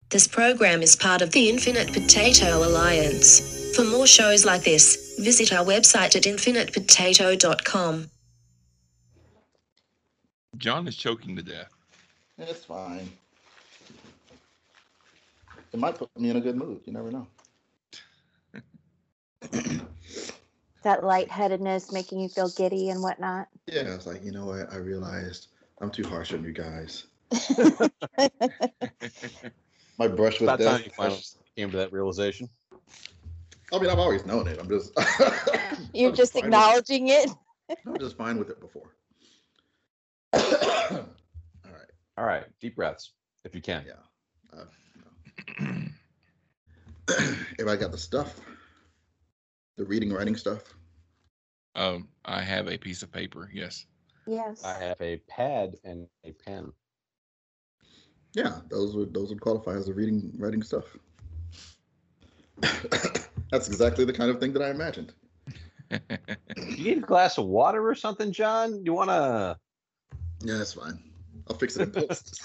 This program is part of the Infinite Potato Alliance. For more shows like this, visit our website at infinitepotato.com. John is choking to death. It's fine. It might put me in a good mood. You never know. That lightheadedness making you feel giddy and whatnot. Yeah, it's like, you know what? I realized I'm too harsh on you guys. My brush with About death. time you finally came to that realization. I mean, I've always known it. I'm just. You're just acknowledging it. I'm just fine with it before. All right. Deep breaths, if you can. Yeah. Everybody got the stuff? The reading, writing stuff? I have a piece of paper, yes. Yes. I have a pad and a pen. Yeah, those would qualify as the reading, writing stuff. That's exactly the kind of thing that I imagined. You need a glass of water or something, John? You want to? Yeah, that's fine. I'll fix it in post.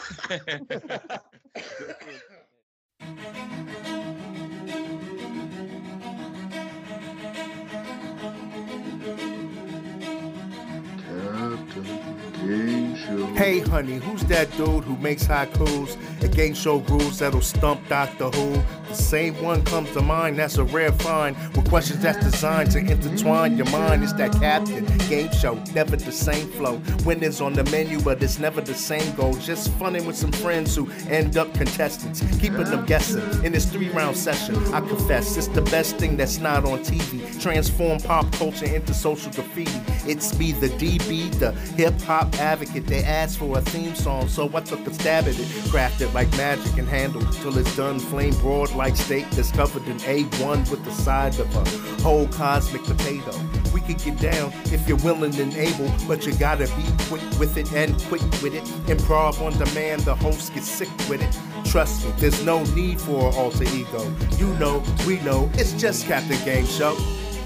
Hey honey, who's that dude who makes haikus and game show grooves that'll stump Doctor Who? The same one comes to mind, that's a rare find, with questions that's designed to intertwine your mind. It's that Captain Game Show, never the same flow. Winners on the menu, but it's never the same goal. Just funning with some friends who end up contestants, keeping them guessing in this 3-round session. I confess, it's the best thing that's not on TV. Transform pop culture into social graffiti. It's me, the DB, the hip-hop advocate. They asked for a theme song, so I took a stab at it. Crafted like magic and handled till it's done. Flame broad like steak that's covered in A1 with the side of a whole cosmic potato. We could get down if you're willing and able, but you gotta be quick with it and quick with it. Improv on demand, the host gets sick with it. Trust me, there's no need for an alter ego. You know, we know, it's just Captain Game Show.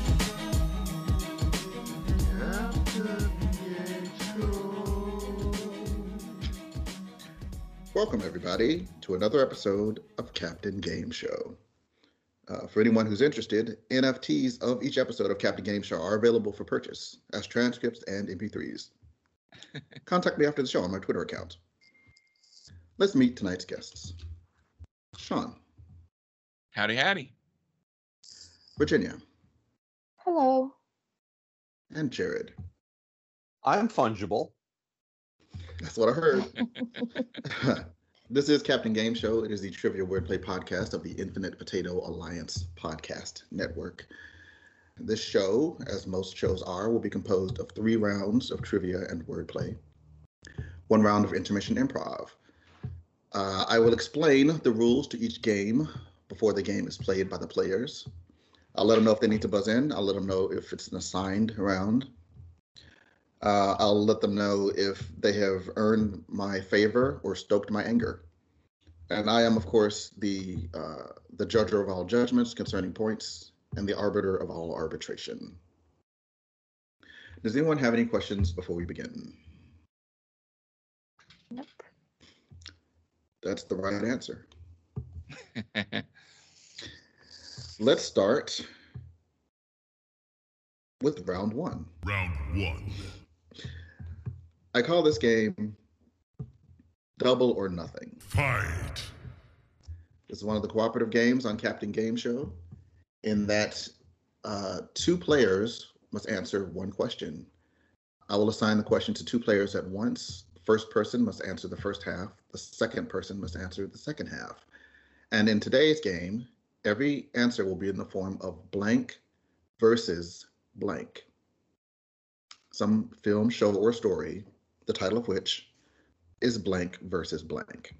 Welcome, everybody, to another episode of Captain Game Show. For anyone who's interested, NFTs of each episode of Captain Game Show are available for purchase as transcripts and MP3s. Contact me after the show on my Twitter account. Let's meet tonight's guests. Sean. Howdy, howdy. Virginia. Hello. And Jared. I'm fungible. That's what I heard. This is Captain Game Show. It is the trivia wordplay podcast of the Infinite Potato Alliance podcast network. This show, as most shows are, will be composed of 3 rounds of trivia and wordplay, 1 round of intermission improv. I will explain the rules to each game before the game is played by the players. I'll let them know if they need to buzz in. I'll let them know if it's an assigned round. I'll let them know if they have earned my favor or stoked my anger. And I am, of course, the judger of all judgments concerning points and the arbiter of all arbitration. Does anyone have any questions before we begin? Nope. That's the right answer. Let's start with round 1. Round 1. I call this game Double or Nothing. Fight. This is one of the cooperative games on Captain Game Show, in that 2 players must answer 1 question. I will assign the question to 2 players at once. The first person must answer the first half. The second person must answer the second half. And in today's game, every answer will be in the form of blank versus blank. Some film, show, or story, the title of which is blank versus blank.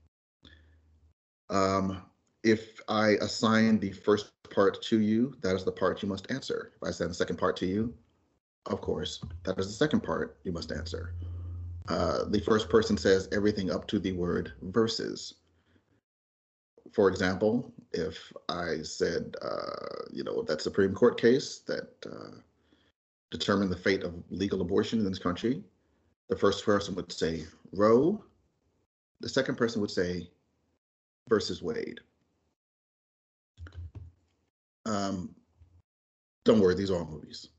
If I assign the first part to you, that is the part you must answer. If I assign the second part to you, of course, that is the second part you must answer. The first person says everything up to the word versus. For example, if I said, that Supreme Court case that determined the fate of legal abortion in this country, the first person would say Roe. The second person would say versus Wade. Don't worry, these are all movies.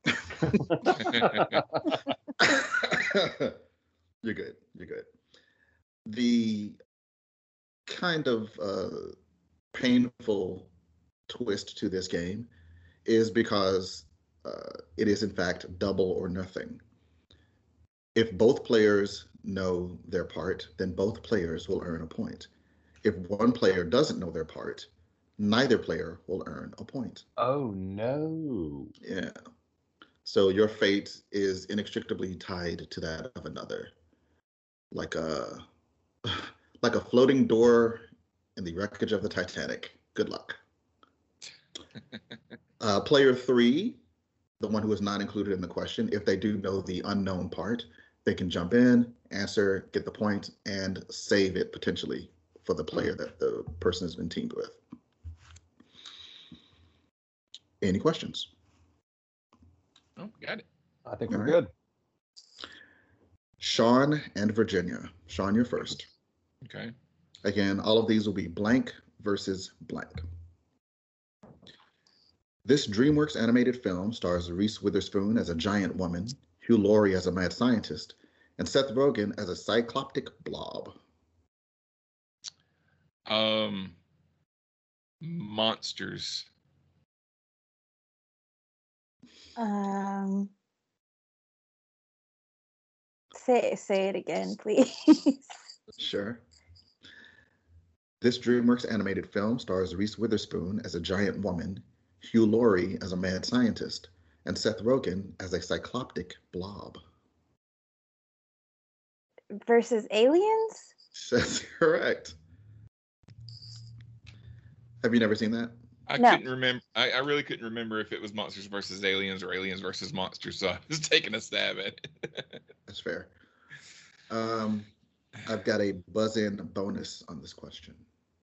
You're good. You're good. The kind of painful twist to this game is because it is in fact double or nothing. If both players know their part, then both players will earn a point. If one player doesn't know their part, neither player will earn a point. Oh no. Yeah. So your fate is inextricably tied to that of another. Like a floating door in the wreckage of the Titanic. Good luck. Player 3, the one who is not included in the question, if they do know the unknown part, they can jump in, answer, get the point, and save it potentially for the player that the person has been teamed with. Any questions? Oh, got it. I think All we're right. good. Sean and Virginia. Sean, you're first. Okay. Again, all of these will be blank versus blank. This DreamWorks animated film stars Reese Witherspoon as a giant woman, Hugh Laurie as a mad scientist, and Seth Rogen as a cycloptic blob. Monsters. Say it again, please. Sure. This DreamWorks animated film stars Reese Witherspoon as a giant woman, Hugh Laurie as a mad scientist, and Seth Rogen as a cycloptic blob. Versus aliens? That's correct. Have you never seen that? I No. couldn't remember. I really couldn't remember if it was Monsters versus Aliens or Aliens versus Monsters, so I was taking a stab at it. That's fair. I've got a buzz-in bonus on this question.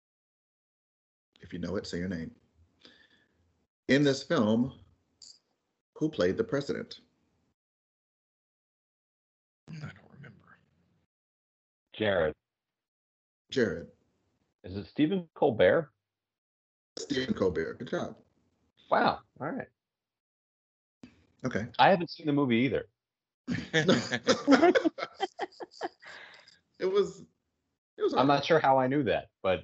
If you know it, say your name. In this film, who played the president? I don't remember. Jared. Jared. Is it Stephen Colbert? Stephen Colbert. Good job. Wow. All right. Okay. I haven't seen the movie either. It was I'm not sure how I knew that, but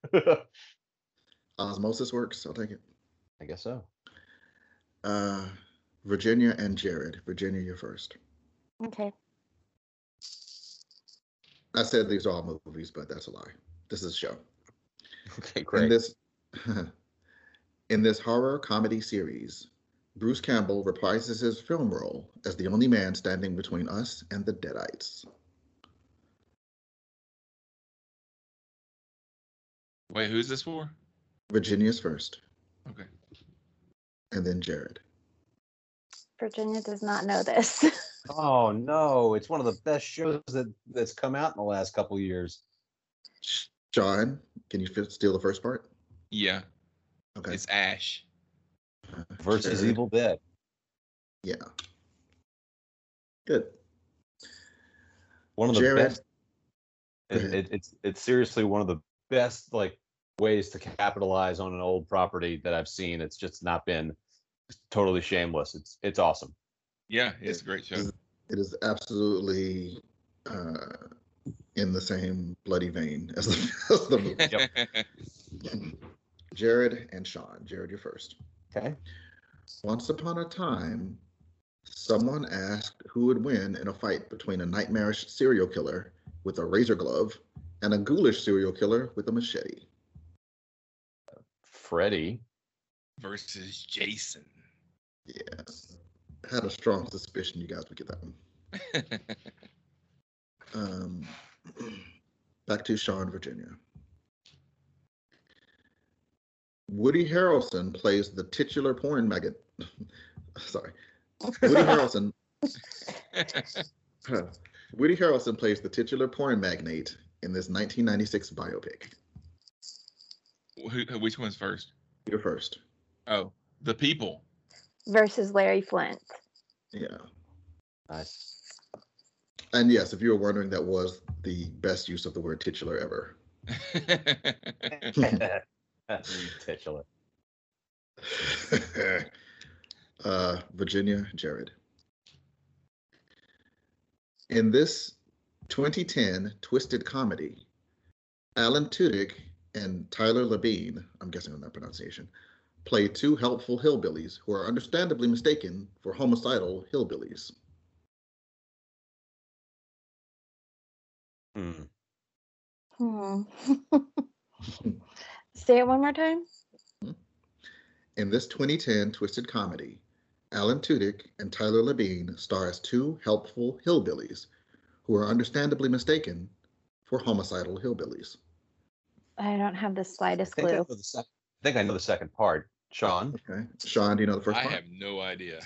osmosis works. I'll take it. I guess so. Virginia and Jared. Virginia, you're first. Okay. I said these are all movies, but that's a lie. This is a show. Okay, In great. this horror comedy series, Bruce Campbell reprises his film role as the only man standing between us and the Deadites. Wait, who's this for? Virginia's first, Okay. and then Jared. Virginia does not know this. Oh no, it's one of the best shows that's come out in the last couple years. Sean, can you steal the first part? Yeah, Okay. it's Ash. Versus Jared. Evil Dead. Yeah. Good. One of the Jared. best. Go ahead. It's seriously one of the best ways to capitalize on an old property that I've seen. It's just not been totally shameless. It's awesome. Yeah, it's a great show. It is absolutely in the same bloody vein as the movie. Yep. Jared and Sean. Jared, you're first. Okay. Once upon a time, someone asked who would win in a fight between a nightmarish serial killer with a razor glove and a ghoulish serial killer with a machete. Freddy. Versus Jason. Yeah. I had a strong suspicion you guys would get that one. Back to Sean, Virginia. Woody Harrelson plays the titular porn maggot. Sorry. Woody Harrelson. Woody Harrelson plays the titular porn magnate in this 1996 biopic. Which one's first? You're first. Oh, The People. Versus Larry Flint. Yeah. Nice. And yes, if you were wondering, that was the best use of the word titular ever. Titular. Virginia, Jared. In this 2010 twisted comedy, Alan Tudyk and Tyler Labine, I'm guessing on that pronunciation, play two helpful hillbillies who are understandably mistaken for homicidal hillbillies. Hmm. Say it one more time. In this 2010 twisted comedy, Alan Tudyk and Tyler Labine star as two helpful hillbillies who are understandably mistaken for homicidal hillbillies. I don't have the I slightest think I know clue. the second part. Sean? Okay. Sean, do you know the first I part? have no idea.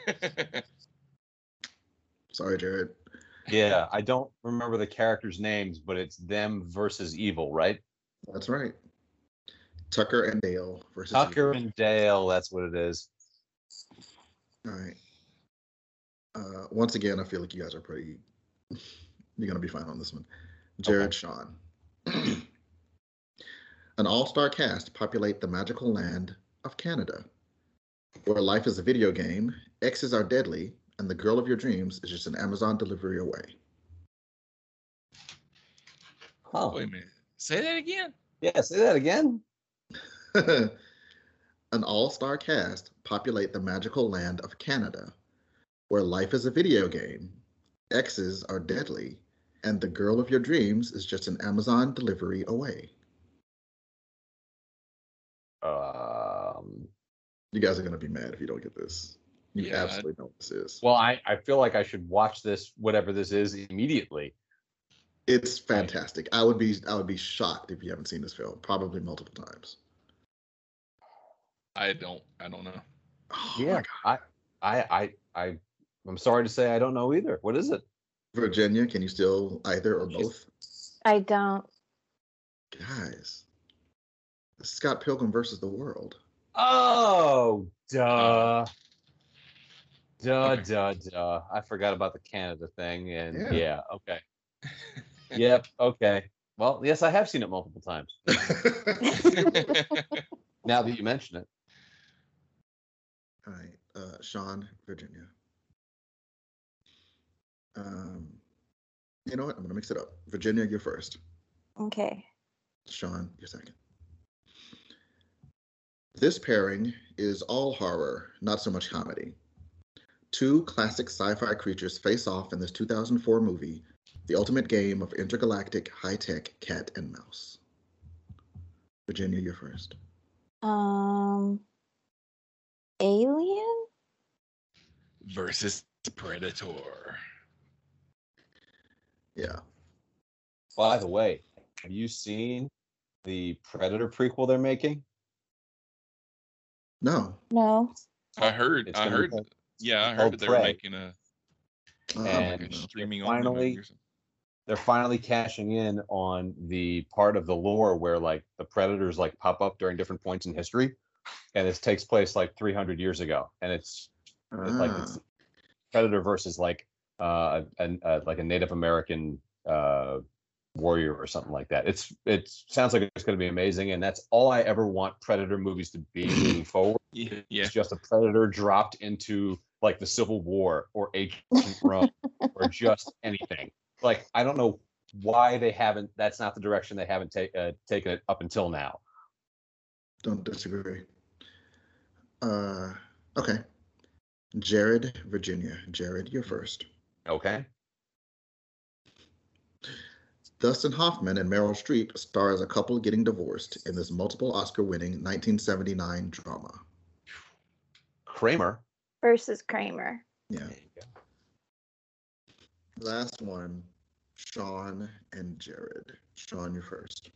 Sorry, Jared. Yeah, I don't remember the characters' names, but it's them versus evil, right? That's right. Tucker and Dale versus Tucker Evil. and Dale, that's what it is. All right. Once again, I feel like you guys are pretty. You're gonna be fine on this one. Jared, Okay. Sean. An all-star cast populate the magical land of Canada, where life is a video game, exes are deadly, and the girl of your dreams is just an Amazon delivery away. Oh, Wait a minute. Say that again. yeah, say that again. An all-star cast populate the magical land of Canada, where life is a video game, exes are deadly, and the girl of your dreams is just an Amazon delivery away. You guys are gonna be mad if you don't get this. You Yeah, absolutely know what this is. Well, I feel like I should watch this, whatever this is, immediately. It's fantastic. I would be shocked if you haven't seen this film, probably multiple times. I don't know. Oh Yeah, my God. I'm sorry to say I don't know either. What is it? Virginia, can you still either or both? I don't. Guys, Scott Pilgrim versus the World. Oh, duh. Okay. Duh. I forgot about the Canada thing, and Yeah. yeah, okay. Yep, okay. Well, yes, I have seen it multiple times. Now that you mention it. All right, Sean, Virginia. You know what? I'm gonna mix it up. Virginia, you're first. Okay. Sean, you're second. This pairing is all horror, not so much comedy. Two classic sci-fi creatures face off in this 2004 movie, The Ultimate Game of Intergalactic High-Tech Cat and Mouse. Virginia, you're first. Alien? Versus Predator. Yeah. By the way, have you seen the Predator prequel they're making? No. No. I heard. It's I gonna be heard. called- Yeah, I called heard that they were Prey. making a And like a streaming finally- only movie or something. They're finally cashing in on the part of the lore where like the predators like pop up during different points in history, and this takes place like 300 years ago, and it's Ah, Predator versus like a Native American warrior or something like that. It sounds like it's going to be amazing, and that's all I ever want Predator movies to be moving forward. Yeah. It's just a Predator dropped into like the Civil War or ancient Rome or just anything. Like I don't know why they haven't. That's not the direction they haven't taken it up until now. don't disagree. Okay. Jared, Virginia. Jared, you're first. Okay. Dustin Hoffman and Meryl Streep star as a couple getting divorced in this multiple Oscar-winning 1979 drama. Kramer. Versus Kramer. Yeah. There you go. Last one, Sean and Jared. Sean, you're first.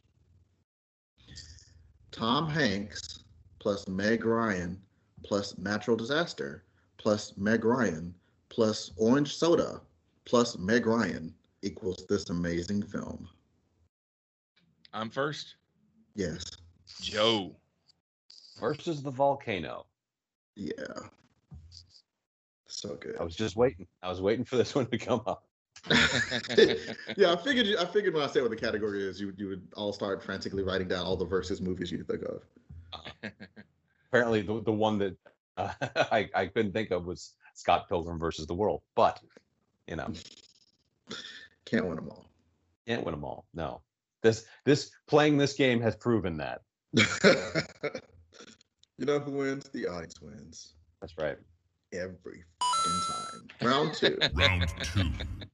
Tom Hanks plus Meg Ryan plus Natural Disaster plus Meg Ryan plus Orange Soda plus Meg Ryan equals this amazing film. I'm first. Yes. Joe. Versus the volcano. Yeah. So good. I was just waiting. I was waiting for this one to come up. Yeah, I figured when I said what the category is, you would all start frantically writing down all the versus movies you think of. Apparently, the one that I couldn't think of was Scott Pilgrim versus the World. But you know, Can't win them all. can't win them all. No, this playing this game has proven that. You know who wins? The audience wins That's right. every fucking time. Round two. Round two.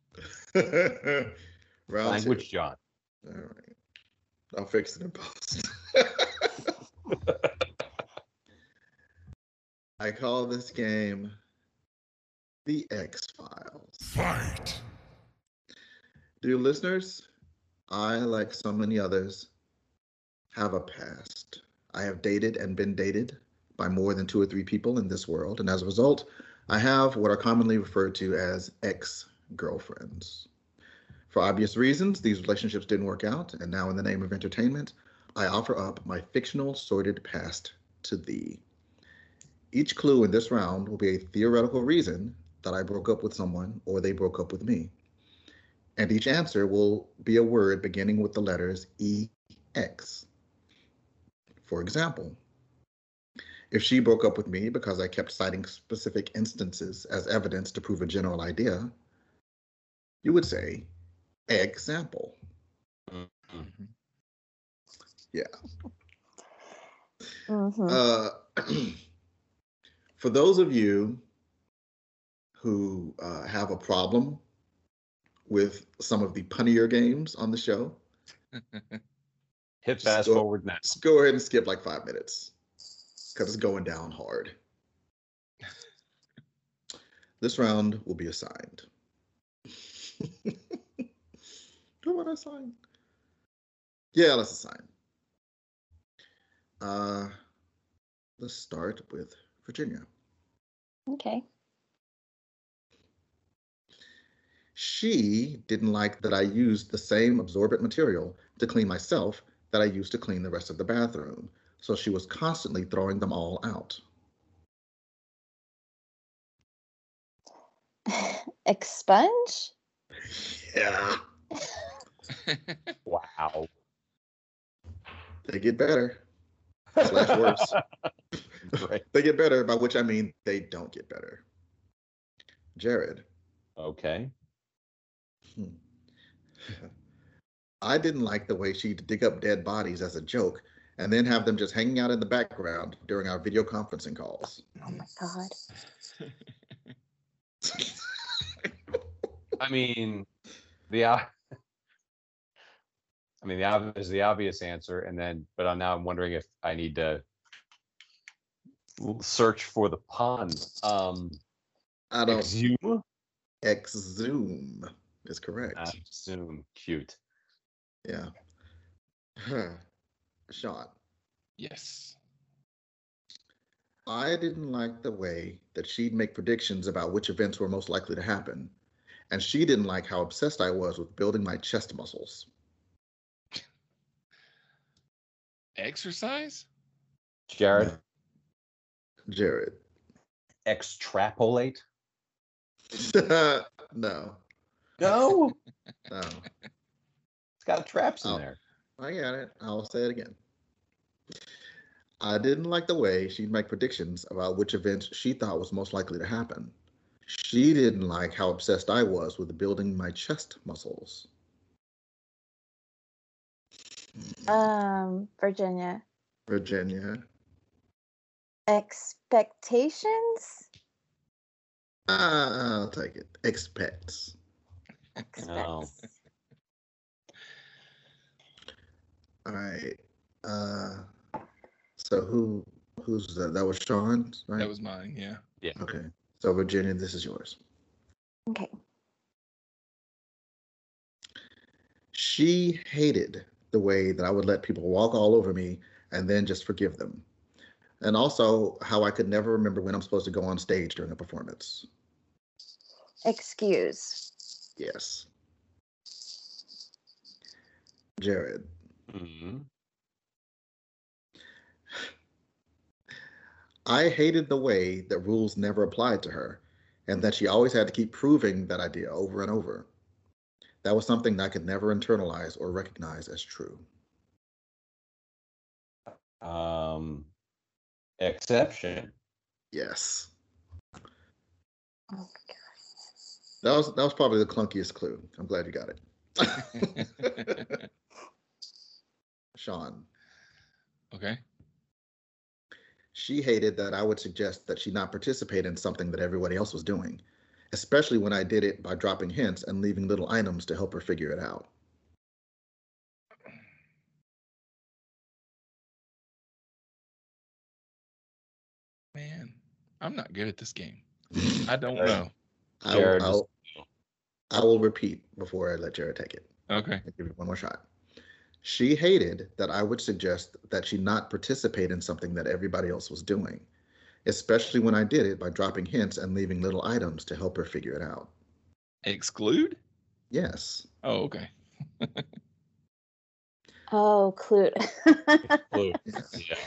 Round Language, two. John. All right. I'll fix it in post. I call this game the X-Files. Fight. Dear listeners, I, like so many others, have a past. I have dated and been dated by more than 2 or 3 people in this world, and as a result, I have what are commonly referred to as ex-girlfriends. For obvious reasons, these relationships didn't work out, and now in the name of entertainment, I offer up my fictional sordid past to thee. Each clue in this round will be a theoretical reason that I broke up with someone or they broke up with me. And each answer will be a word beginning with the letters EX. For example, if she broke up with me because I kept citing specific instances as evidence to prove a general idea, you would say, example. Mm-hmm. Yeah. Mhm. For those of you who have a problem with some of the punnier games on the show, Hit Just fast go- forward now. just go ahead and skip like 5 minutes because it's going down hard. This round will be assigned. Who would I assign? Yeah, let's assign. Let's start with Virginia. Okay. She didn't like that I used the same absorbent material to clean myself that I used to clean the rest of the bathroom, so she was constantly throwing them all out. Expunge? Yeah, Wow. they get better. Slash worse. Right. They get better, by which I mean they don't get better. Jared. Okay. I didn't like the way she'd dig up dead bodies as a joke and then have them just hanging out in the background during our video conferencing calls. Oh my god. I mean, the is the obvious answer, and then, but I'm wondering if I need to search for the pun. I don't. Exhume? Exhume is correct. Exhume. Cute. Yeah. Sean. Yes. I didn't like the way that she'd make predictions about which events were most likely to happen. And she didn't like how obsessed I was with building my chest muscles. Exercise? Jared. Jared. Extrapolate? No. No. No. It's got traps in Oh. there. I got it. I'll say it again. I didn't like the way she'd make predictions about which events she thought was most likely to happen. She didn't like how obsessed I was with building my chest muscles. Virginia. Virginia. Expectations? I'll take it. Expects. No. All right. So who's that? That was Sean's, right? That was mine, yeah. Okay. So Virginia, this is yours. Okay. She hated the way that I would let people walk all over me and then just forgive them. And also how I could never remember when I'm supposed to go on stage during a performance. Excuse. Yes. Jared. Mhm. I hated the way that rules never applied to her and that she always had to keep proving that idea over and over. That was something that I could never internalize or recognize as true. Exception. Yes. Oh my That was probably the clunkiest clue. I'm glad you got it. Sean. Okay. She hated that I would suggest that she not participate in something that everybody else was doing, especially when I did it by dropping hints and leaving little items to help her figure it out. Man, I'm not good at this game. I don't know. Jared, I will repeat before I let Jared take it. Okay. I'll give it one more shot. She hated that I would suggest that she not participate in something that everybody else was doing, especially when I did it by dropping hints and leaving little items to help her figure it out. Exclude? Yes. Oh, okay. Oh, clue. Clue. Yeah.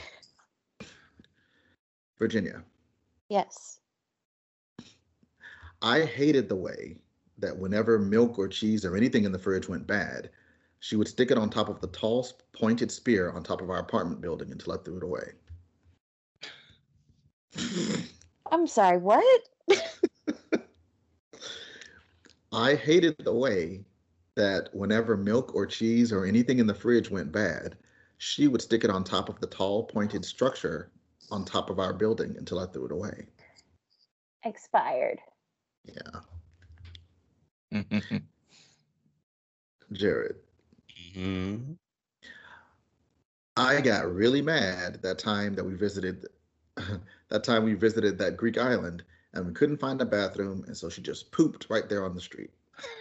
Virginia. Yes. I hated the way that whenever milk or cheese or anything in the fridge went bad, she would stick it on top of the tall, pointed spear on top of our apartment building until I threw it away. I'm sorry, what? I hated the way that whenever milk or cheese or anything in the fridge went bad, she would stick it on top of the tall, pointed structure on top of our building until I threw it away. Expired. Yeah. Jared. Mm-hmm. I got really mad that time we visited that Greek island and we couldn't find a bathroom, and so she just pooped right there on the street.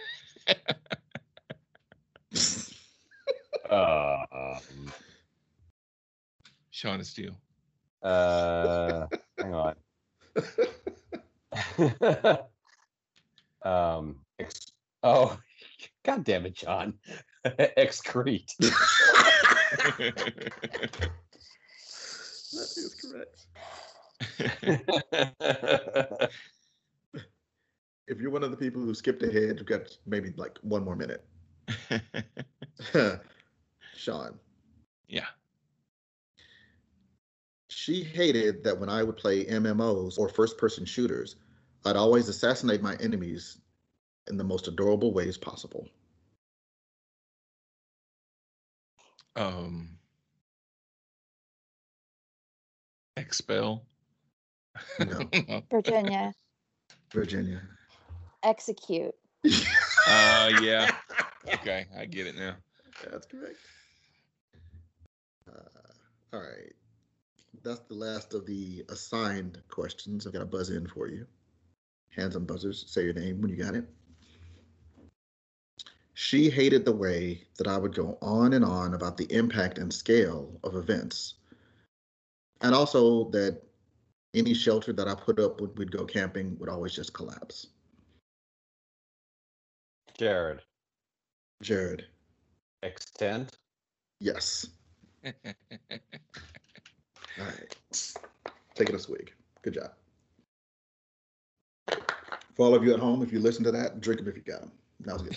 Sean is Steele. Hang on. Oh, God damn it, John. Excrete. That is correct. If you're one of the people who skipped ahead, you've got maybe like one more minute. Sean. Yeah. She hated that when I would play MMOs or first-person shooters, I'd always assassinate my enemies in the most adorable ways possible. Expel. No. Virginia. Virginia. Execute. Yeah. Okay, I get it now. That's correct. All right. That's the last of the assigned questions. I've got a buzz in for you. Hands on buzzers. Say your name when you got it. She hated the way that I would go on and on about the impact and scale of events. And also that any shelter that I put up when we'd go camping would always just collapse. Jared. Jared. Extend. Yes. All right. Take it a swig. Good job. For all of you at home, if you listen to that, drink them if you got them. That was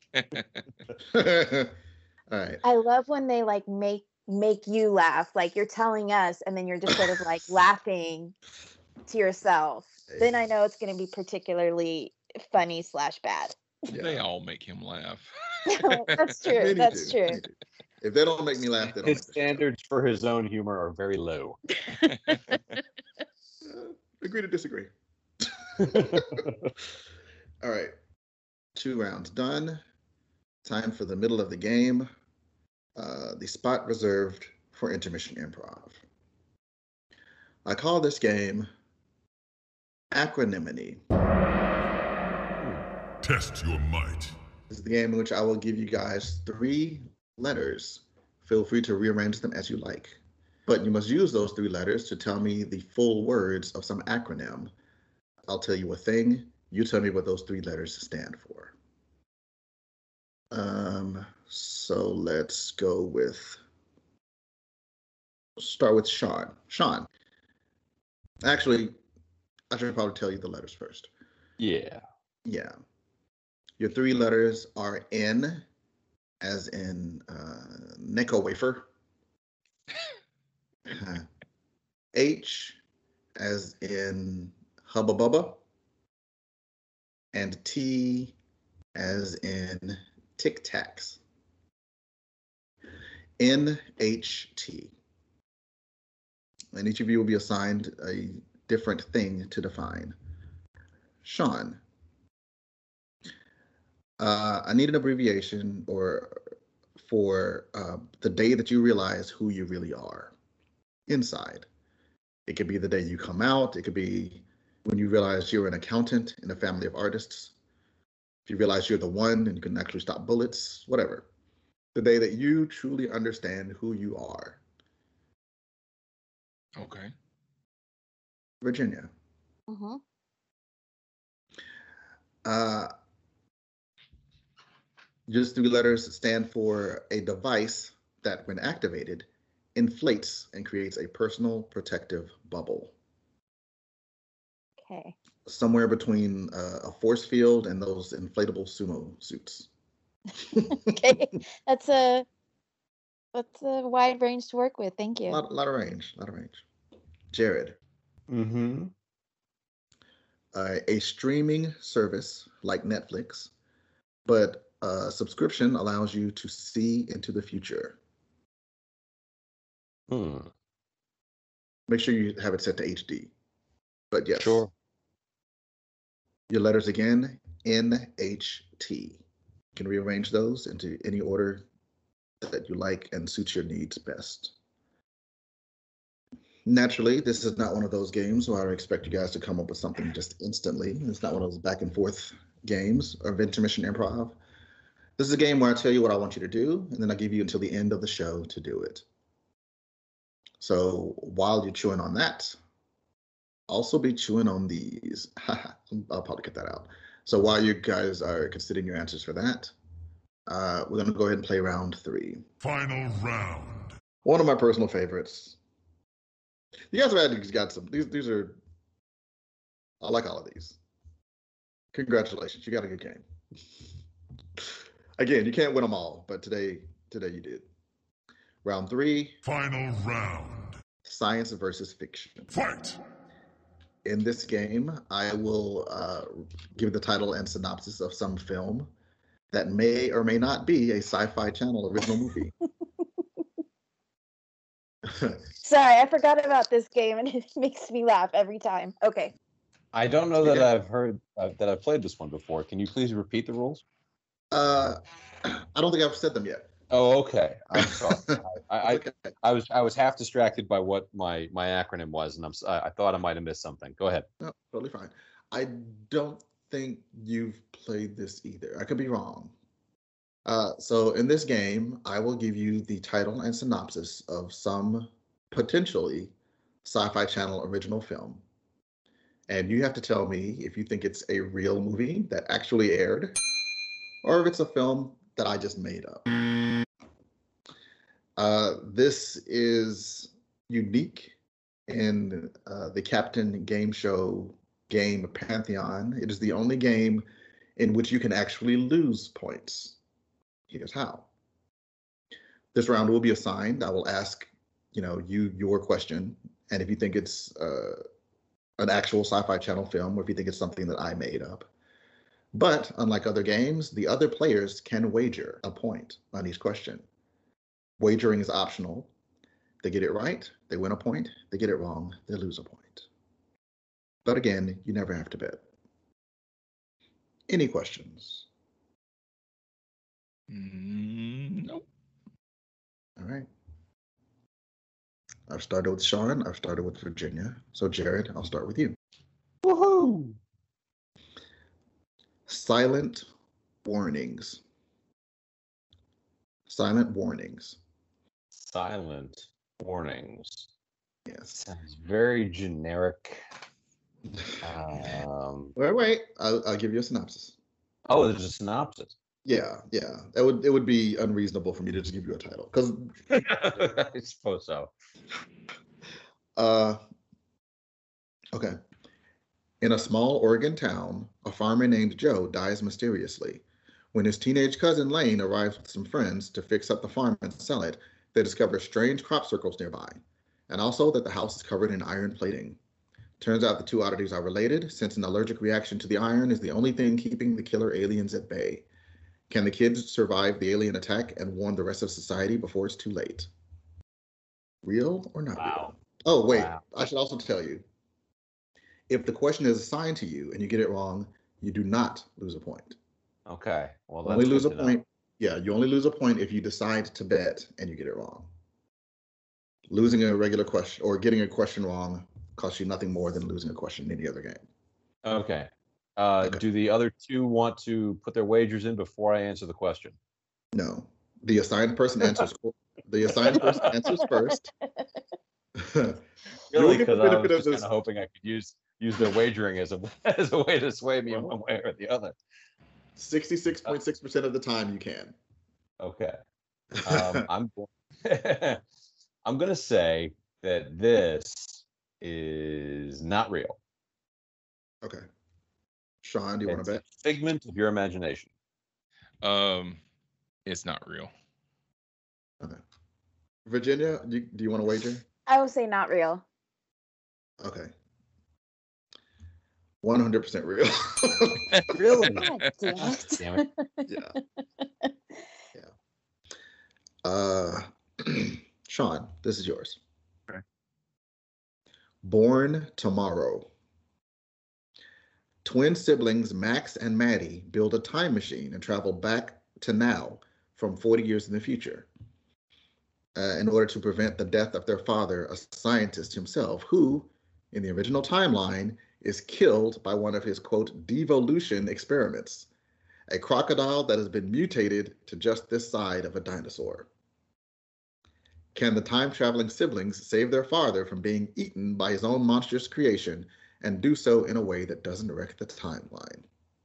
good. All right. I love when they like make you laugh, like you're telling us, and then you're just sort of like laughing to yourself. Then I know it's going to be particularly funny / bad. Yeah. They all make him laugh. That's true. That's true. If they don't make me laugh, they don't. His standards for his own humor are very low. Agree to disagree. All right. 2 rounds done. Time for the middle of the game. The spot reserved for intermission improv. I call this game Acronymity. Test your might. This is the game in which I will give you guys 3 letters. Feel free to rearrange them as you like. But you must use those 3 letters to tell me the full words of some acronym. I'll tell you a thing. You tell me what those 3 letters stand for. So let's go with, start with Sean. Sean. Actually, I should probably tell you the letters first. Yeah. Yeah. Your three letters are N, as in Necco wafer. H, as in Hubba Bubba. And T, as in Tic Tacs. NHT. And each of you will be assigned a different thing to define. Sean, I need an abbreviation for the day that you realize who you really are inside. It could be the day you come out. It could be when you realize you're an accountant in a family of artists. If you realize you're the one and you can actually stop bullets, whatever. The day that you truly understand who you are. Okay. Virginia. Mm-hmm. Just three letters stand for a device that, when activated, inflates and creates a personal protective bubble. Okay. Somewhere between a force field and those inflatable sumo suits. Okay. That's a wide range to work with. Thank you. Lot of range. Jared. Mm-hmm. A streaming service like Netflix, but a subscription allows you to see into the future. Make sure you have it set to HD. But yes. Sure. Your letters again, NHT. You can rearrange those into any order that you like and suits your needs best. Naturally, this is not one of those games where I expect you guys to come up with something just instantly. It's not one of those back and forth games or intermission improv. This is a game where I tell you what I want you to do, and then I give you until the end of the show to do it. So while you're chewing on that, also be chewing on these. I'll probably cut that out. So while you guys are considering your answers for that, we're going to go ahead and play round 3. Final round. One of my personal favorites. You guys have got some. These are. I like all of these. Congratulations, you got a good game. Again, you can't win them all, but today you did. Round 3. Final round. Science versus fiction. Fight! In this game, I will give the title and synopsis of some film that may or may not be a Sci-Fi Channel original movie. Sorry, I forgot about this game and it makes me laugh every time. Okay. I don't know that I've heard that I've played this one before. Can you please repeat the rules? I don't think I've said them yet. Oh, okay. I'm sorry. Okay. I was half distracted by what my acronym was, and I thought I might have missed something. Go ahead. No, totally fine. I don't think you've played this either. I could be wrong. So in this game, I will give you the title and synopsis of some potentially Sci-Fi Channel original film. And you have to tell me if you think it's a real movie that actually aired, or if it's a film that I just made up. This is unique in the Captain Game Show game pantheon. It is the only game in which you can actually lose points. Here's how. This round will be assigned. I will ask, you your question, and if you think it's an actual Sci-Fi Channel film, or if you think it's something that I made up. But unlike other games, the other players can wager a point on each question. Wagering is optional. They get it right, they win a point. They get it wrong, they lose a point. But again, you never have to bet. Any questions? Nope. All right. I've started with Sean. I've started with Virginia. So Jared, I'll start with you. Woohoo! Silent warnings. Silent warnings. Silent warnings. Yes. Sounds very generic. Wait. I'll give you a synopsis. Oh, there's a synopsis. Yeah. It would be unreasonable for me to just give you a title because I suppose so. Okay. In a small Oregon town, a farmer named Joe dies mysteriously. When his teenage cousin Lane arrives with some friends to fix up the farm and sell it, they discover strange crop circles nearby, and also that the house is covered in iron plating. Turns out the two oddities are related, since an allergic reaction to the iron is the only thing keeping the killer aliens at bay. Can the kids survive the alien attack and warn the rest of society before it's too late? Real or not real? Oh, wait, I should also tell you, if the question is assigned to you and you get it wrong, you do not lose a point. Okay. Well, You that's only lose good a to know. point. Yeah, you only lose a point if you decide to bet and you get it wrong. Losing a regular question or getting a question wrong costs you nothing more than losing a question in any other game. Okay. Okay. Do the other two want to put their wagers in before I answer the question? No, the assigned person answers. The assigned person answers first. Really? You'll get the Because I benefit was of just kind this. of hoping I could use their wagering as a as a way to sway me in one way or the other. 66.6% of the time you can. Okay. I'm I'm gonna say that this is not real. Okay. Sean, do you want It's to a bet? figment of your imagination. It's not real. Okay. Virginia, do you want to wager? I will say not real. Okay. 100% real. Really? God damn it. Damn it. Yeah. Sean, this is yours. Okay. Born Tomorrow. Twin siblings Max and Maddie build a time machine and travel back to now from 40 years in the future in order to prevent the death of their father, a scientist himself, who, in the original timeline, is killed by one of his, quote, devolution experiments, a crocodile that has been mutated to just this side of a dinosaur. Can the time-traveling siblings save their father from being eaten by his own monstrous creation and do so in a way that doesn't wreck the timeline?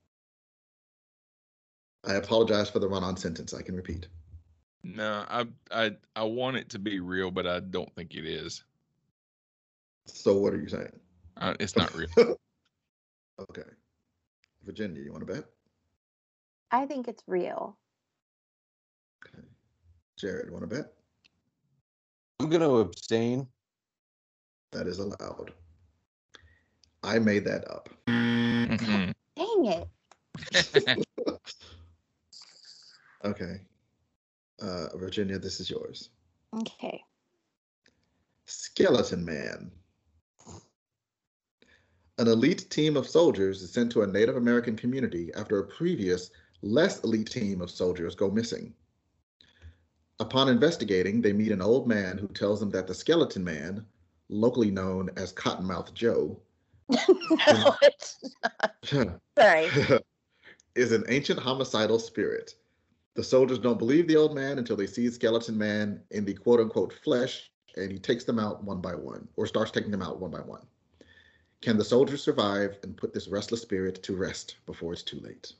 I apologize for the run-on sentence. I can repeat. No, I want it to be real, but I don't think it is. So what are you saying? It's not real. Okay. Virginia, you want to bet? I think it's real. Okay. Jared, want to bet? I'm gonna abstain. That is allowed. I made that up. Mhm. Dang it. Okay. Virginia, this is yours. Okay. Skeleton Man. An elite team of soldiers is sent to a Native American community after a previous, less elite team of soldiers go missing. Upon investigating, they meet an old man who tells them that the Skeleton Man, locally known as Cottonmouth Joe, No, it's not. Sorry. is an ancient homicidal spirit. The soldiers don't believe the old man until they see Skeleton Man in the quote-unquote flesh, and he takes them out one by one, or starts taking them out one by one. Can the soldiers survive and put this restless spirit to rest before it's too late?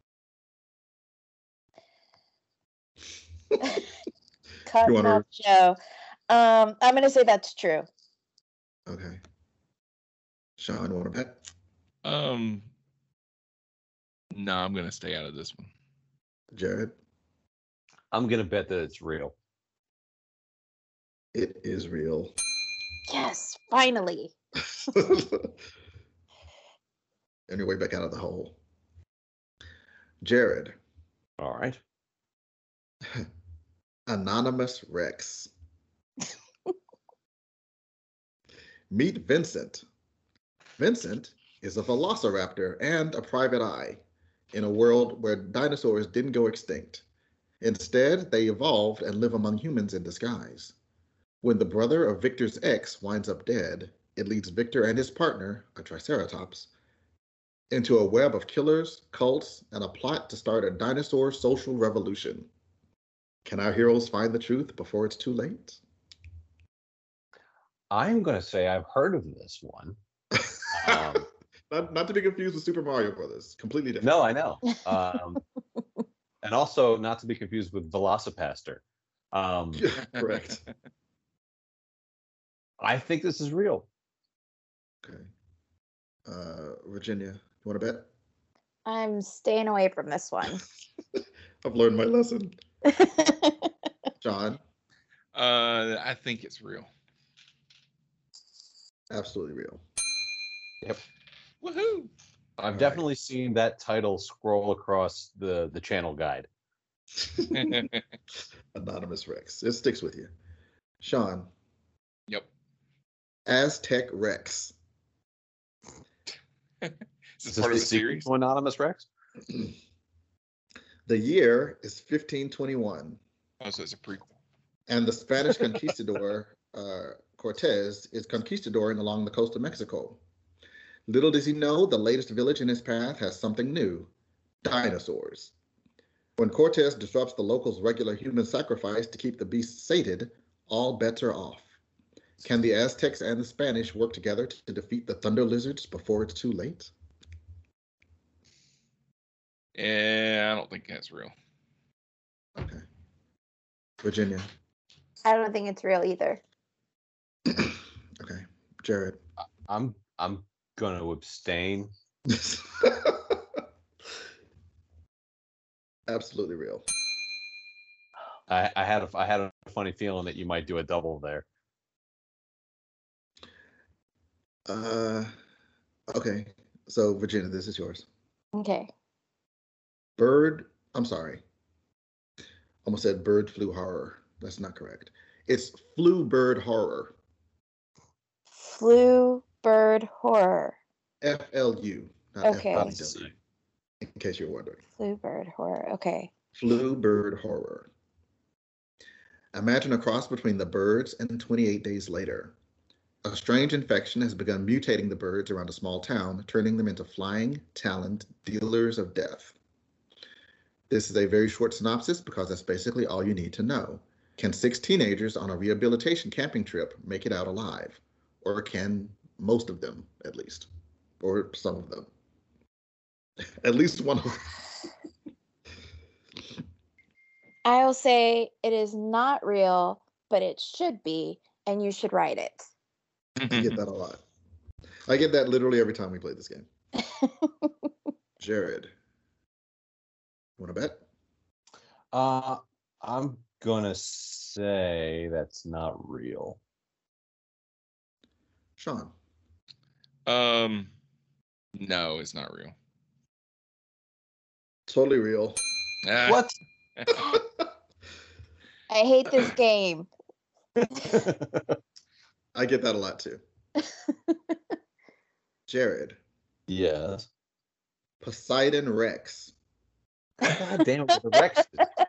Cottonmouth Joe. I'm gonna say that's true. Okay. Sean, want to bet? No, I'm gonna stay out of this one. Jared? I'm gonna bet that it's real. It is real. Yes, finally. On your way back out of the hole. Jared. All right. Anonymous Rex. Meet Vincent. Vincent is a velociraptor and a private eye in a world where dinosaurs didn't go extinct. Instead, they evolved and live among humans in disguise. When the brother of Victor's ex winds up dead, it leads Victor and his partner, a Triceratops, into a web of killers, cults, and a plot to start a dinosaur social revolution. Can our heroes find the truth before it's too late? I'm gonna say I've heard of this one. Not to be confused with Super Mario Brothers. Completely different. No, I know. And also not to be confused with Velocipaster. Correct. I think this is real. Okay. Virginia, you want to bet? I'm staying away from this one. I've learned my lesson. John, I think it's real. absolutely real. Yep. Woohoo! I've right. definitely seen that title scroll across the channel guide. Anonymous Rex. It sticks with you. Sean, Yep. Aztec Rex. Is Is this this part the of the sequel series? to Anonymous Rex? The year is 1521, Oh, so it's a prequel. and the Spanish conquistador Cortez is conquistadoring along the coast of Mexico. Little does he know, the latest village in his path has something new: dinosaurs. When Cortez disrupts the locals' regular human sacrifice to keep the beasts sated, all bets are off. Can the Aztecs and the Spanish work together to defeat the thunder lizards before it's too late? Yeah, I don't think that's real. Okay. Virginia. I don't think it's real either. Okay. Jared. I'm gonna abstain. Absolutely real. I had a funny feeling that you might do a double there. Okay. So Virginia, this is yours. Okay. I'm sorry. Almost said bird flu horror. That's not correct. It's flu bird horror. Flu bird horror. FLU, not Okay. FLW, in case you're wondering. Flu bird horror. Okay. Flu bird horror. Imagine a cross between the birds and 28 days later. A strange infection has begun mutating the birds around a small town, turning them into flying, taloned dealers of death. This is a very short synopsis because that's basically all you need to know. Can 6 teenagers on a rehabilitation camping trip make it out alive? Or can most of them, at least? Or some of them? At least one of them. I'll say it is not real, but it should be, and you should write it. I get that a lot. I get that literally every time we play this game. Jared, you want to bet? I'm gonna say that's not real. Sean, No, it's not real. totally real. Ah, What? I hate this game. I get that a lot too. Jared, Yes. Poseidon Rex. God damn it, the Rex.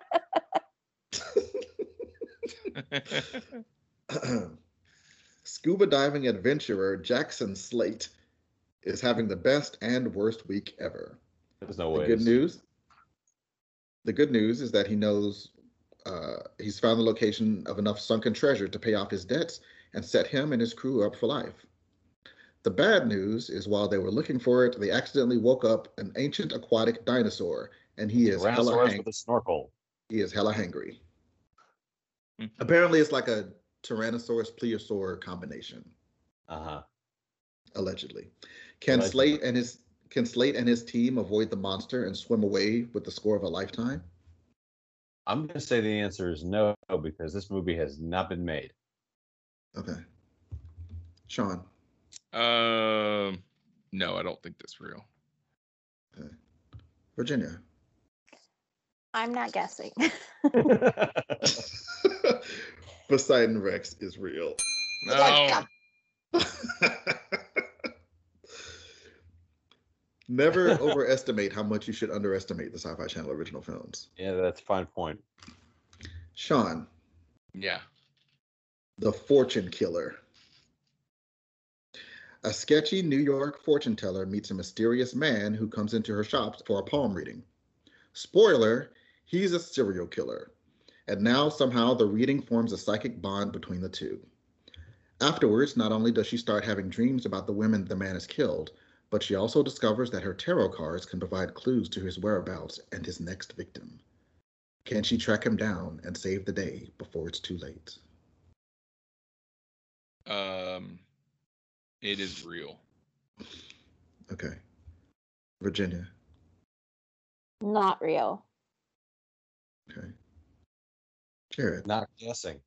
Scuba diving adventurer Jackson Slate is having the best and worst week ever. There's no The way. good news is that he knows he's found the location of enough sunken treasure to pay off his debts and set him and his crew up for life. The bad news is while they were looking for it, they accidentally woke up an ancient aquatic dinosaur, and he is hella Tyrannosaurus with a snorkel. hangry. Apparently, it's like a Tyrannosaurus plesiosaur combination, Uh-huh. allegedly. Can Slate and his team avoid the monster and swim away with the score of a lifetime? I'm gonna say the answer is no, because this movie has not been made. Okay. Sean. No, I don't think that's real. Okay. Virginia. I'm not guessing. Poseidon Rex is real. No. Never overestimate how much you should underestimate the Sci-Fi Channel original films. Yeah, that's a fine point. Sean, Yeah. the Fortune Killer. A sketchy New York fortune teller meets a mysterious man who comes into her shop for a palm reading. Spoiler, he's a serial killer. And now somehow the reading forms a psychic bond between the two. Afterwards, not only does she start having dreams about the women the man has killed, but she also discovers that her tarot cards can provide clues to his whereabouts and his next victim. Can she track him down and save the day before it's too late? It is real. Okay. Virginia. Not real. Okay. Jared. Not guessing.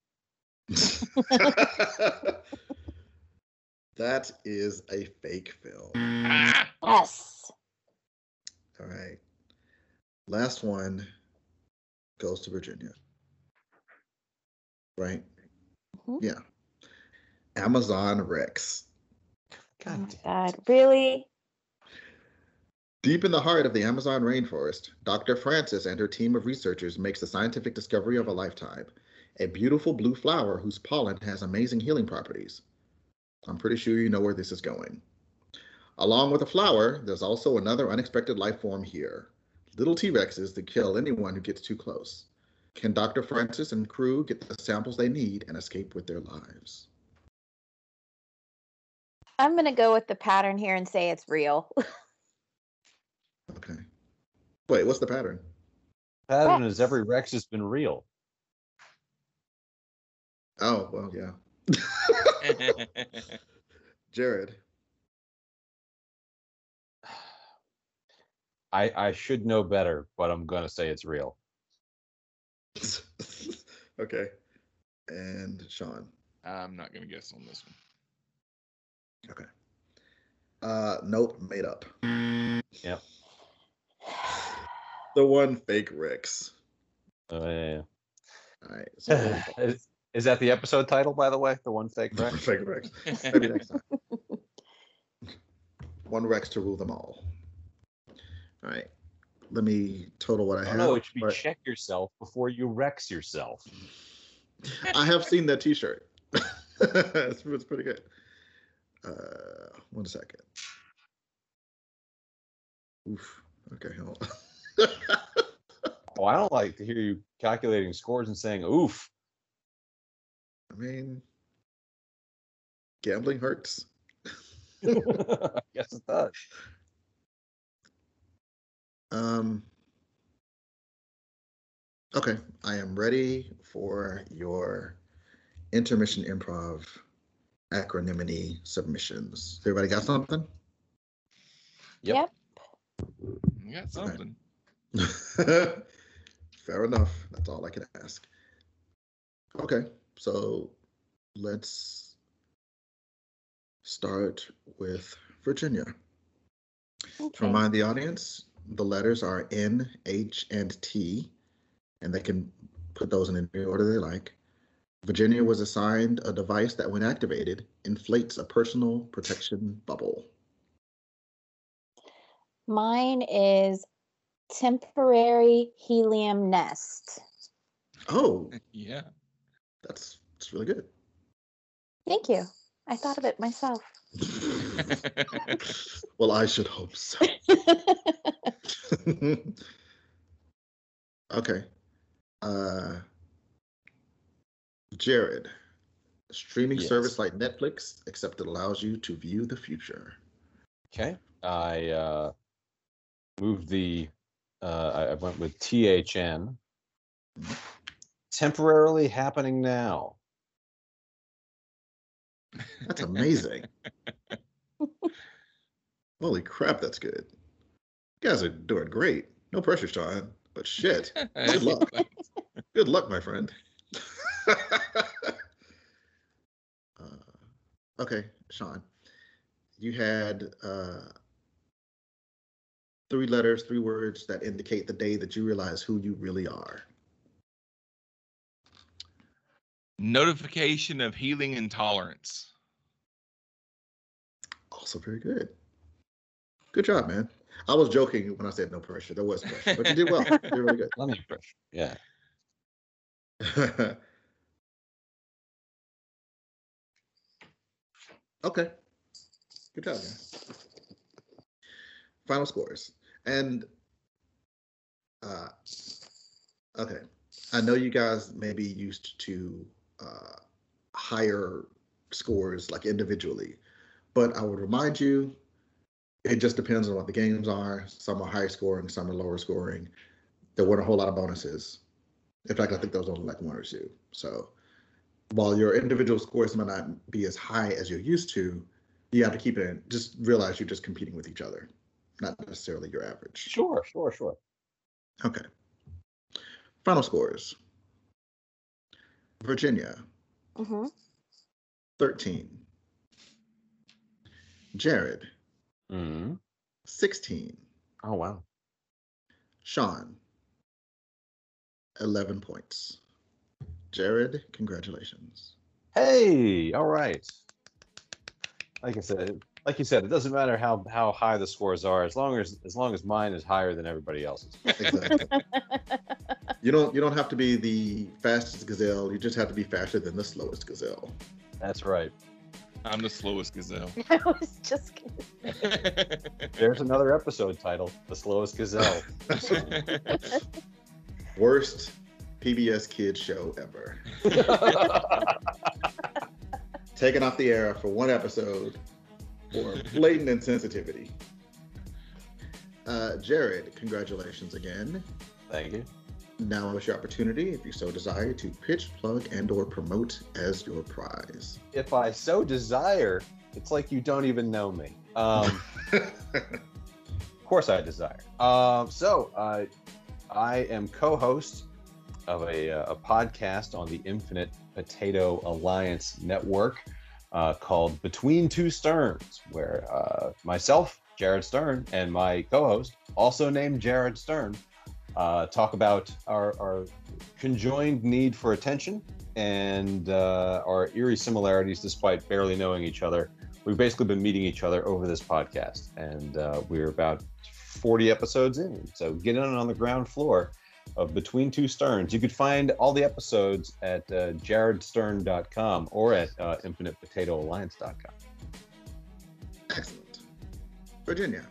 That is a fake film. Ah! Yes. All right. Last one goes to Virginia. Right? Mhm. Yeah. Amazon Rex. Oh God my damn. God. Really? Deep in the heart of the Amazon rainforest, Dr. Francis and her team of researchers makes the scientific discovery of a lifetime, a beautiful blue flower whose pollen has amazing healing properties. I'm pretty sure you know where this is going. Along with the flower, there's also another unexpected life form here. Little T-Rexes that kill anyone who gets too close. Can Dr. Francis and crew get the samples they need and escape with their lives? I'm going to go with the pattern here and say it's real. Okay. Wait, what's the pattern? Pattern Rex. is every Rex has been real. Oh, well, yeah. Jared. I should know better, but I'm gonna say it's real. Okay. And Sean. I'm not gonna guess on this one. Okay. Nope, made up. Yep. The one fake Rex. Yeah. All right. So Is that the episode title, by the way? The one fake the Rex? fake Rex. Maybe next time. One Rex to rule them all. All right. Let me total what I have. No, it should be but check yourself before you Rex yourself. I have seen that T-shirt. it's pretty good. 1 second. Oof. Okay, hold on. Oh, I don't like to hear you calculating scores and saying oof. I mean, gambling hurts. Yes, it does. Okay, I am ready for your intermission improv acronymity submissions. Everybody got something? Yep. You got something. Fair enough. That's all I can ask. Okay, so let's start with Virginia. To Okay. remind the audience, the letters are N, H, and T, and they can put those in any order they like. Virginia was assigned a device that, when activated, inflates a personal protection bubble. Mine is temporary helium nest. Oh, Yeah. that's really good. Thank you. I thought of it myself. Well, I should hope so. Okay. Jared, a streaming Yes. service like Netflix, except it allows you to view the future. Okay. I moved the I went with THN. Temporarily happening now. That's amazing. Holy crap, that's good. You guys are doing great. No pressure, Sean, but shit. Good luck. Good luck, my friend. Okay, Sean. You had 3 letters, 3 words that indicate the day that you realize who you really are. Notification of healing intolerance. Also very good. Good job, man. I was joking when I said no pressure. There was pressure, but you did well. You did really good. Plenty of pressure. Yeah. Okay. Good job, man. Final scores. And okay. I know you guys may be used to higher scores like individually, but I would remind you, it just depends on what the games are. Some are high scoring, some are lower scoring. There weren't a whole lot of bonuses. In fact, I think there was only like 1 or 2. So while your individual scores might not be as high as you're used to, You have to keep it in. Just realize you're just competing with each other, not necessarily your average. Sure. Okay. Final scores. Virginia, 13. Jared, 16. Oh, wow. Sean, 11 points. Jared, congratulations. Hey, all right. Like you said, it doesn't matter how high the scores are, as long as mine is higher than everybody else's. Exactly. You don't have to be the fastest gazelle. You just have to be faster than the slowest gazelle. That's right. I'm the slowest gazelle. I was just gonna say. There's another episode title, The Slowest Gazelle. Worst PBS kids show ever. Taken off the air for one episode for blatant insensitivity. Jared, congratulations again. Thank you. Now is your opportunity, if you so desire, to pitch, plug, and/or promote as your prize. If I so desire, it's like you don't even know me. Of course I desire. So I am co-host of a podcast on the Infinite Potato Alliance Network called Between Two Sterns, where myself, Jared Stern, and my co-host, also named Jared Stern, talk about our conjoined need for attention and our eerie similarities despite barely knowing each other. We've basically been meeting each other over this podcast, and we're about 40 episodes in. So get in on the ground floor of Between Two Sterns. You could find all the episodes at jaredstern.com or at infinitepotatoalliance.com. Excellent. Virginia.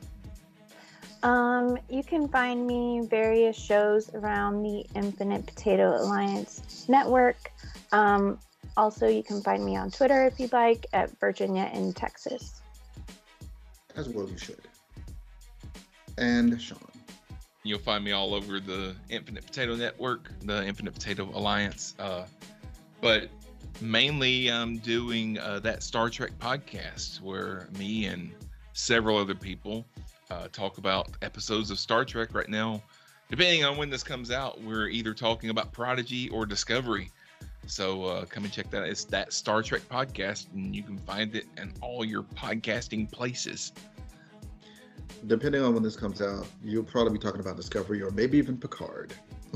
You can find me various shows around the Infinite Potato Alliance Network. Also, you can find me on Twitter if you'd like at Virginia in Texas. As well you should. And Sean. You'll find me all over the Infinite Potato Network, the Infinite Potato Alliance. But mainly I'm doing that Star Trek podcast where me and several other people talk about episodes of Star Trek right now. Depending on when this comes out, we're either talking about Prodigy or Discovery. So come and check that out. It's that Star Trek podcast, and you can find it in all your podcasting places. Depending on when this comes out, you'll probably be talking about Discovery or maybe even Picard.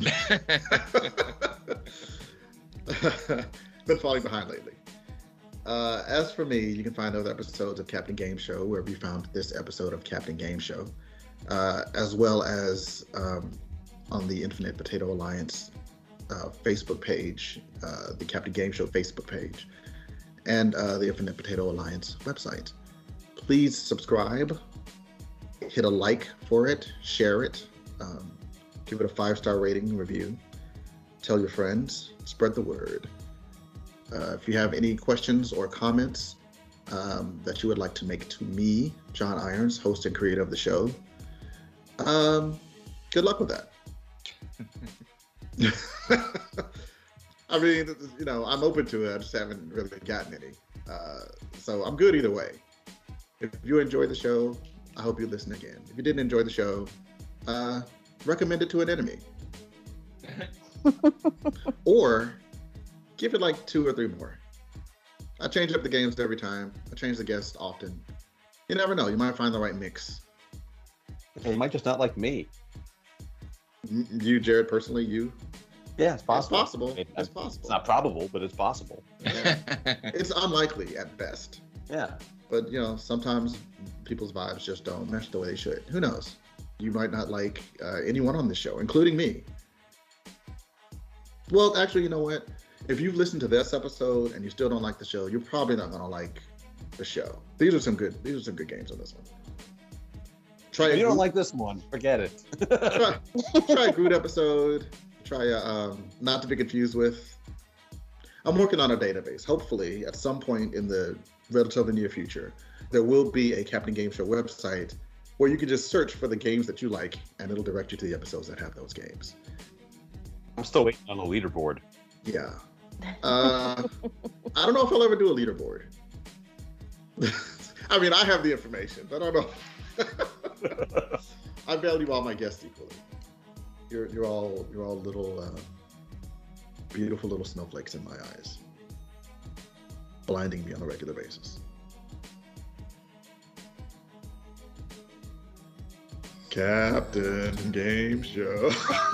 Been falling behind lately. As for me, you can find other episodes of Captain Game Show wherever you found this episode of Captain Game Show, as well as on the Infinite Potato Alliance Facebook page, the Captain Game Show Facebook page, and the Infinite Potato Alliance website. Please subscribe, hit a like for it, share it, give it a 5-star rating and review, tell your friends, spread the word. If you have any questions or comments that you would like to make to me, John Irons, host and creator of the show, good luck with that. I mean, I'm open to it. I just haven't really gotten any. So I'm good either way. If you enjoyed the show, I hope you listen again. If you didn't enjoy the show, recommend it to an enemy. Or give it like 2 or 3 more. I change up the games every time. I change the guests often. You never know. You might find the right mix. You might just not like me. You, Jared, personally, you? Yeah, it's possible. It's possible. It's possible. It's not probable, but it's possible. Yeah. It's unlikely at best. Yeah. But, sometimes people's vibes just don't mesh the way they should. Who knows? You might not like anyone on this show, including me. Well, actually, you know what? If you've listened to this episode and you still don't like the show, you're probably not going to like the show. These are some good games on this one. If you don't like this one, forget it. try a Groot episode. Try a Not to be confused with. I'm working on a database. Hopefully, at some point in the relatively near future, there will be a Captain Game Show website where you can just search for the games that you like, and it'll direct you to the episodes that have those games. I'm still waiting on a leaderboard. Yeah. I don't know if I'll ever do a leaderboard. I mean, I have the information, but I don't know. I value all my guests equally. You're all little beautiful little snowflakes in my eyes, blinding me on a regular basis. Captain Game Show.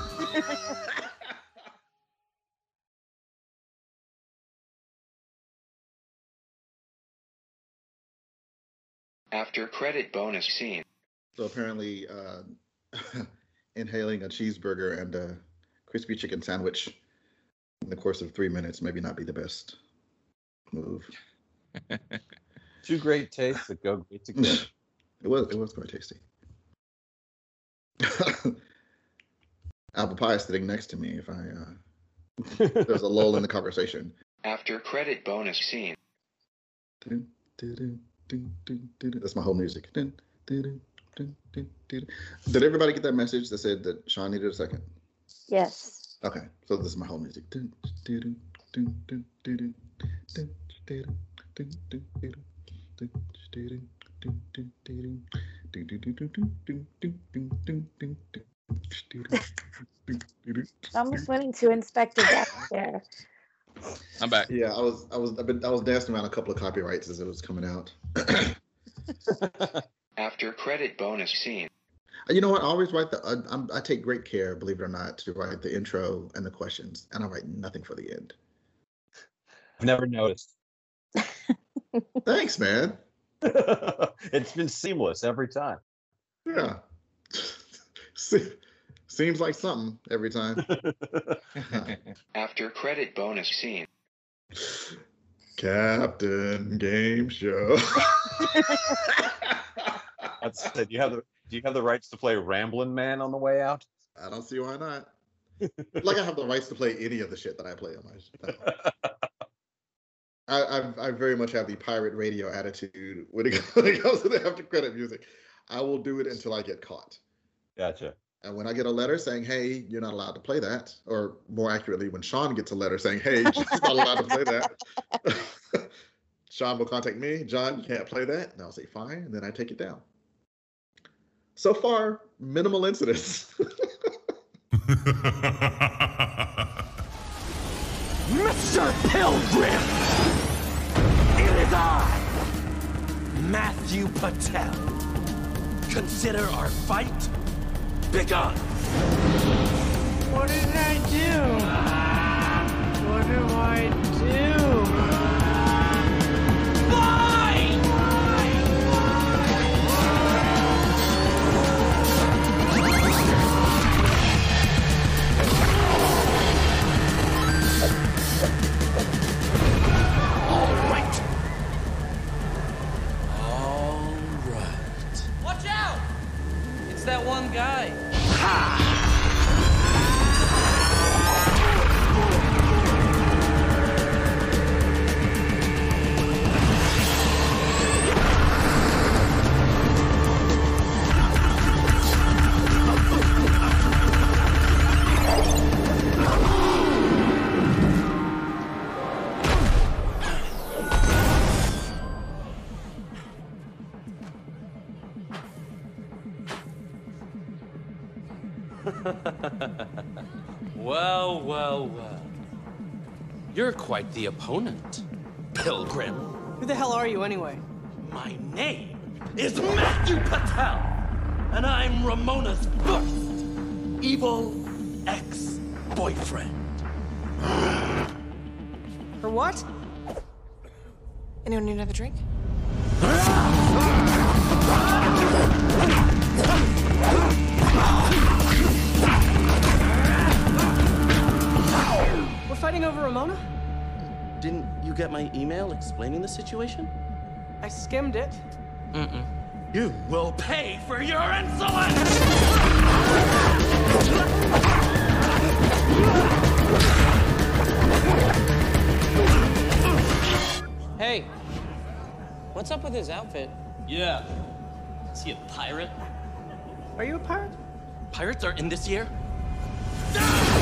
After credit bonus scene. So apparently, inhaling a cheeseburger and a crispy chicken sandwich in the course of 3 minutes maybe not be the best move. Two great tastes that go great together. It was quite tasty. Apple pie is sitting next to me. If there's a lull in the conversation. After credit bonus scene. That's my whole music. Did everybody get that message that said that Sean needed a second? Yes. Okay, so this is my whole music. I'm just waiting to Inspector back there. I'm back. Yeah, I was dancing around a couple of copyrights as it was coming out. After credit bonus scene. You know what? I always write I take great care, believe it or not, to write the intro and the questions, and I write nothing for the end. I've never noticed. Thanks, man. It's been seamless every time. Yeah. Seems like something every time. After credit bonus scene. Captain Game Show. That's it. Do you have the rights to play Ramblin' Man on the way out? I don't see why not. Like I have the rights to play any of the shit that I play on my show. I very much have the pirate radio attitude when it comes to the after credit music. I will do it until I get caught. Gotcha. And when I get a letter saying, hey, you're not allowed to play that, or more accurately, when Sean gets a letter saying, hey, you're not allowed to play that, Sean will contact me. John, you can't play that. And I'll say, fine. And then I take it down. So far, minimal incidents. Mr. Pilgrim! It is I, Matthew Patel. Consider our fight begun. What did I do? What do I do? Fight! All right. Watch out! It's that one guy. Well, well, well. You're quite the opponent, Pilgrim. Who the hell are you anyway? My name is Matthew Patel, and I'm Ramona's first evil ex-boyfriend. For what? Anyone need another drink? We're fighting over Ramona? Didn't you get my email explaining the situation? I skimmed it. You will pay for your insolence! Hey, what's up with his outfit? Yeah. Is he a pirate? Are you a pirate? Pirates are in this year?